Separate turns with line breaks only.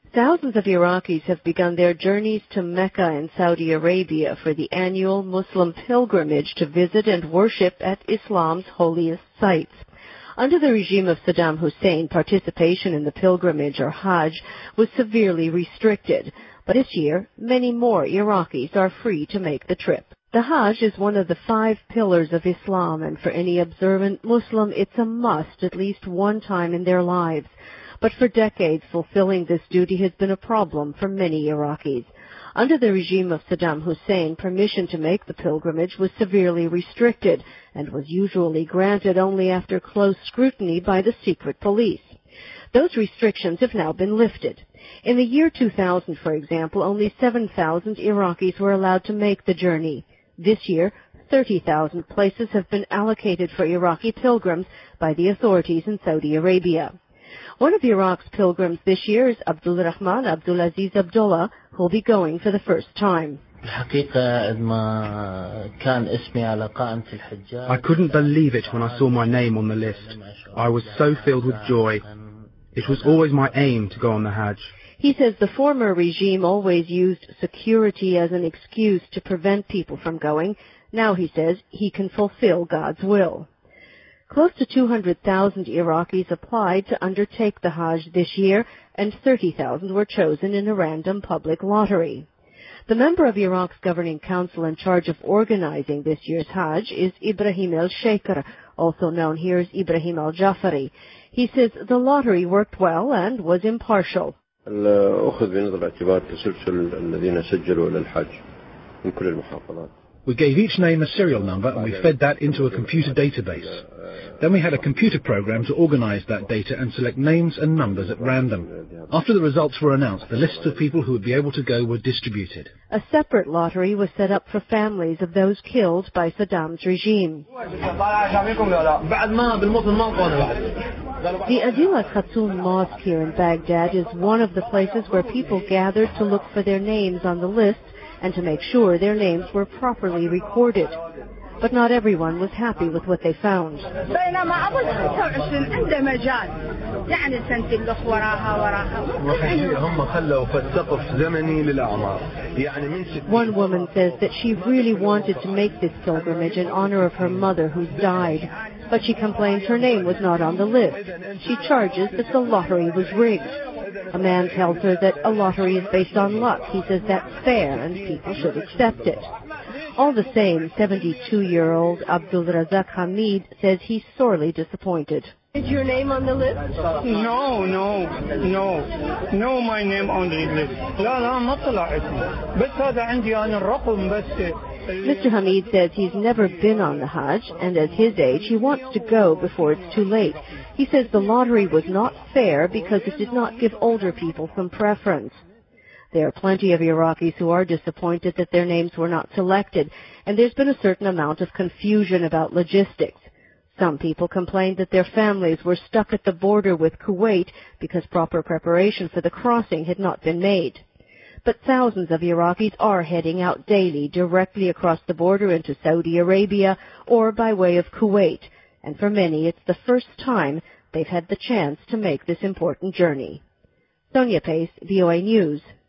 Thousands of Iraqis have begun their journeys to Mecca in Saudi Arabia for the annual Muslim pilgrimage to visit and worship at Islam's holiest sites. Under the regime of Saddam Hussein, participation in the pilgrimage, or Hajj, was severely restricted. But this year, many more Iraqis are free to make the trip. The Hajj is one of the 5 pillars of Islam, and for any observant Muslim, it's a must at least one time in their lives. But for decades, fulfilling this duty has been a problem for many Iraqis. Under the regime of Saddam Hussein, permission to make the pilgrimage was severely restricted and was usually granted only after close scrutiny by the secret police. Those restrictions have now been lifted. In the year 2000, for example, only 7,000 Iraqis were allowed to make the journey. This year, 30,000 places have been allocated for Iraqi pilgrims by the authorities in Saudi Arabia. One of Iraq's pilgrims this year is Abdul Rahman Abdulaziz Abdullah, who will be going for the first time.
I couldn't believe it when I saw my name on the list. I was so filled with joy. It was always my aim to go on the Hajj.
He says the former regime always used security as an excuse to prevent people from going. Now, he says, he can fulfill God's will. Close to 200,000 Iraqis applied to undertake the Hajj this year, and 30,000 were chosen in a random public lottery. The member of Iraq's governing council in charge of organizing this year's Hajj is Ibrahim al-Shaykr, also known here as Ibrahim al-Jafari. He says the lottery worked well and was impartial.
We gave each name a serial number and we fed that into a computer database. Then we had a computer program to organize that data and select names and numbers at random. After the results were announced, the lists of people who would be able to go were distributed.
A separate lottery was set up for families of those killed by Saddam's regime. The Adil al-Khatun Mosque here in Baghdad is one of the places where people gathered to look for their names on the list and to make sure their names were properly recorded. But not everyone was happy with what they found. One woman says that she really wanted to make this pilgrimage in honor of her mother who's died, but she complains her name was not on the list. She charges that the lottery was rigged. A man tells her that a lottery is based on luck. He says that's fair and people should accept it. All the same, 72-year-old Abdul Razak Hamid says he's sorely disappointed. Is your name on the list?
No, my name on the list.
Mr. Hamid says he's never been on the Hajj, and at his age he wants to go before it's too late. He says the lottery was not fair because it did not give older people some preference. There are plenty of Iraqis who are disappointed that their names were not selected, and there's been a certain amount of confusion about logistics. Some people complained that their families were stuck at the border with Kuwait because proper preparation for the crossing had not been made. But thousands of Iraqis are heading out daily directly across the border into Saudi Arabia or by way of Kuwait, and for many it's the first time they've had the chance to make this important journey. Sonia Pace, VOA News,